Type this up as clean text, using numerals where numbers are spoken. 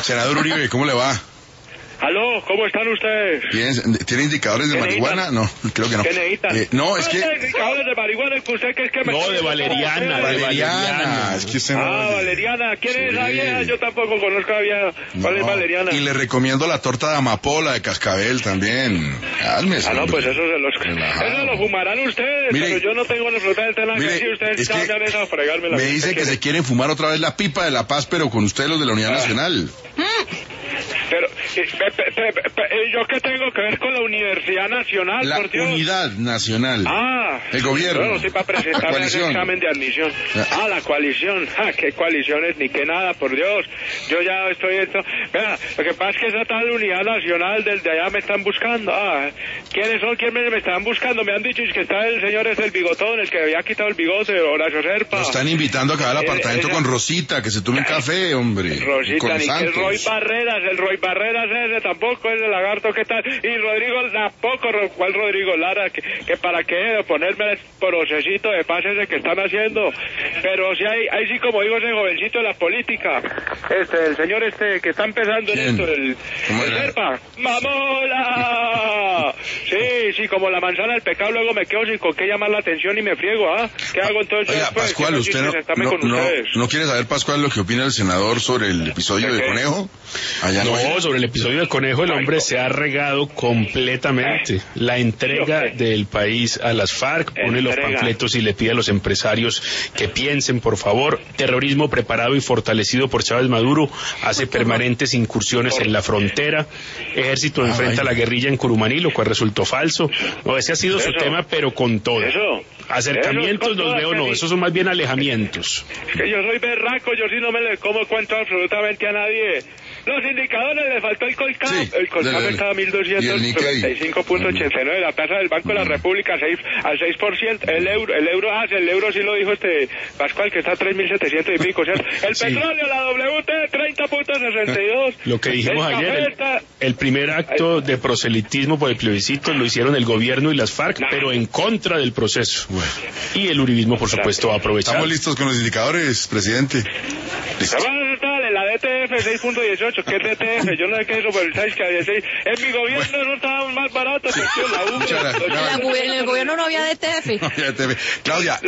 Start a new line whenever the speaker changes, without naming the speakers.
Senador Uribe, ¿cómo le va?
Aló, ¿cómo están ustedes?
Bien, ¿tiene indicadores de marihuana? No, creo que no.
¿Qué necesitan?
No, es que...
indicadores de marihuana que usted que es que me...
No, de valeriana, de valeriana.
Es que usted no...
Valeriana. ¿Quién es esa
Sí.
vieja? Yo tampoco conozco a la vieja. ¿Cuál es valeriana?
Y le recomiendo la torta de amapola de cascabel también. Cálmese,
no, pues eso se los...
Relajado.
Eso lo fumarán ustedes,
Mire,
pero yo no tengo absolutamente nada que decir. Ustedes
es que
salgan a fregarme la
me
vida.
dice que se quieren fumar otra vez la pipa de la paz, pero con ustedes los de la Unidad Nacional.
Pero, ¿yo qué tengo que ver con la Universidad Nacional,
La
por Dios?
Unidad Nacional. El gobierno.
Bueno, sí, para presentarme ese examen de admisión. La coalición. ¿Qué coaliciones ni qué nada, por Dios? Yo ya estoy... Vea, lo que pasa es que esa tal Unidad Nacional desde allá me están buscando. ¿Quiénes son? ¿Quiénes me están buscando? Me han dicho que está el señor el bigotón, el que había quitado el bigote, Horacio Serpa.
Lo están invitando acá al apartamento con Rosita, que se tome un café, hombre.
Rosita,
con
ni que el Roy Barreras ese tampoco es el lagarto, ¿qué tal? Y Rodrigo tampoco, ¿cuál Rodrigo Lara? Que para qué ponerme el procesito de paz ese que están haciendo. Pero si hay sí, como digo, ese jovencito de la política, el señor que está empezando en esto, el Serpa. ¡Mamola! Sí, como la manzana del pecado, luego me quedo sin con qué llamar la atención y me friego, ¿Qué hago entonces?
Oiga, Pascual, usted no quiere saber, Pascual, lo que opina el senador sobre el episodio de Conejo.
No, sobre el episodio de Conejo, el hombre se ha regado completamente. La entrega del país a las FARC, pone los panfletos y le pide a los empresarios que piensen, por favor. Terrorismo preparado y fortalecido por Chávez Maduro, hace permanentes incursiones en la frontera. Ejército enfrenta a la guerrilla en Curumaní, lo cual resultó falso. No, ese ha sido su tema, pero con todo. Acercamientos los veo, no, esos son más bien alejamientos.
Es que yo soy berraco, yo sí no me le como cuento absolutamente a nadie. Los indicadores, le faltó el Colcap. Sí, el Colcap estaba a 1.295.89, la tasa del Banco de la República al 6%, el euro sí lo dijo Pascual, que está a 3.700 y pico, o sea, el petróleo, la WT, 30.62.
Lo que dijimos ayer, el primer acto de proselitismo por el plebiscito lo hicieron el gobierno y las FARC, pero en contra del proceso. Bueno. Y el uribismo, por supuesto, va a aprovechar.
Estamos listos con los indicadores, presidente.
Listo. La DTF 6.18, ¿qué es DTF? Yo no sé qué es eso, pero ¿sabes que 16? En mi gobierno no estaba más barato,
Sí.
la U.
En
el gobierno no había DTF.
No había DTF. Claudia.